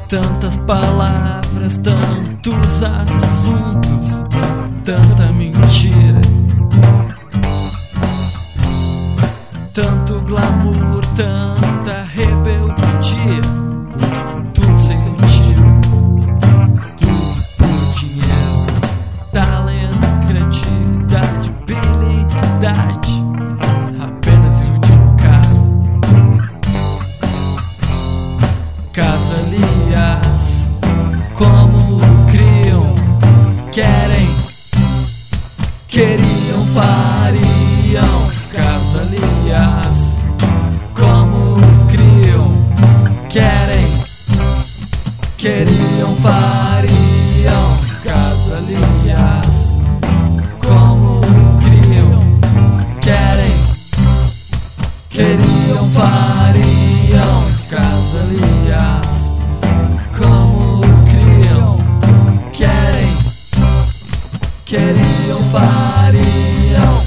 Tantas palavras, tantos assuntos, tanta mentira, tanto glamour, tanta rebeldia, tudo sem motivo, tudo por dinheiro, talento, criatividade, habilidade, apenas em último caso. Caso, aliás, como criam, querem, queriam, fariam. Caso, aliás, como criam, querem, queriam, fariam. Caso, aliás, como criam, querem, queriam, fariam. Caso, aliás, como criam, querem, queriam, fariam.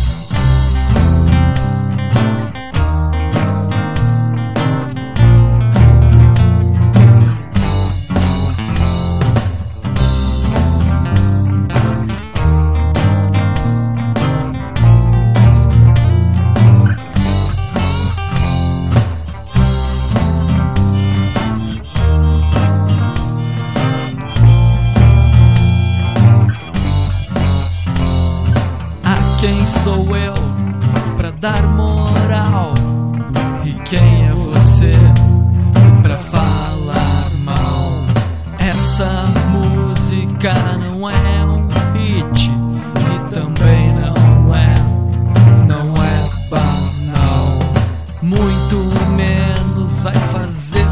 Quem sou eu pra dar moral? E quem é você pra falar mal? Essa música não é um hit e também não é banal. Muito menos vai fazer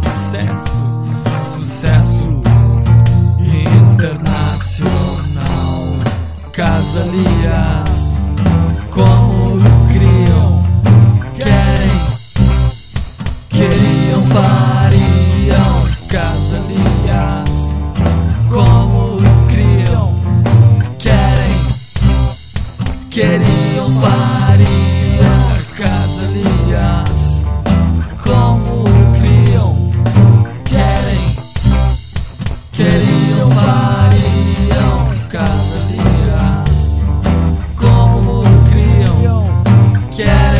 sucesso internacional. Caso, aliás, como criam, querem, queriam, fariam. Caso, aliás, como criam, querem, queriam, fariam. Caso, aliás, como criam, querem, queriam, fariam. Caso, aliás, como criam, querem.